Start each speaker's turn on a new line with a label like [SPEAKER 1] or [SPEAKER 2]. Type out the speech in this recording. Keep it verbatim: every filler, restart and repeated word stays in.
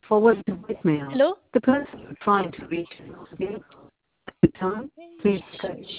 [SPEAKER 1] forward to voicemail.
[SPEAKER 2] Hello?
[SPEAKER 1] The person you're trying to reach is not available. At the time, please cut